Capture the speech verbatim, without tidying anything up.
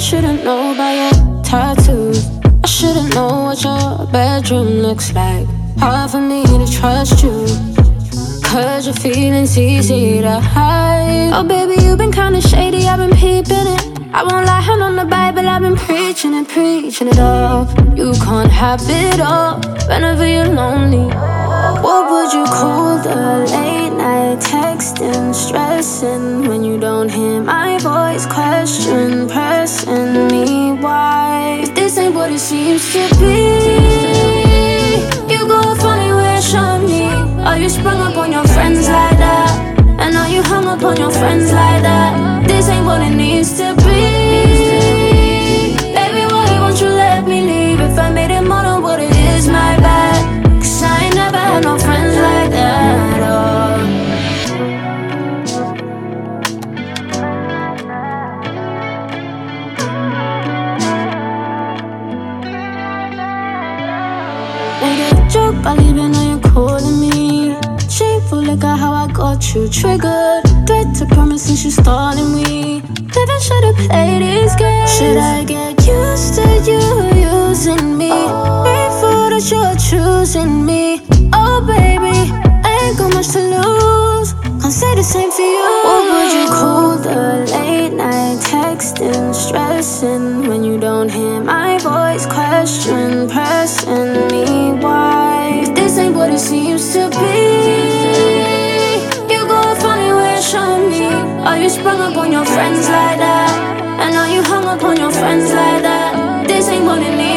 shouldn't know about your tattoos. I shouldn't know what your bedroom looks like. Hard for me to trust you, cause your feelings easy to hide. Oh baby, you've been kinda shady, I've been peeping it. I won't lie, hand on the Bible, I've been preaching it, preaching it all. You can't have it all whenever you're lonely. What would you call the late night texting, stressing when you don't hear my voice? Question pressing me, why? If this ain't what it seems to be, you go a funny wish on me. Are you sprung up on your friends like that? And are you hung up on your friends like that? This ain't what it needs to be. Baby, why won't you let me leave? If I made it more than what it is, my bad. Cause I ain't never had no friends like that at all. Made a joke about leaving, now you're calling me. Shameful, look at how I got you triggered. Threat to promise and she's stalling me. Never should've played these games. Should I get used to you using me? Grateful that you're choosing me. Oh baby, I ain't got much to lose. Can't say the same for you. What would you call the late night texting, stressing when you don't hear my voice? Question pressing me, why? If this ain't what it seems to be, you go a funny wish on me. Are you sprung up on your friends like that? And are you hung up on your friends like that? This ain't what it needs.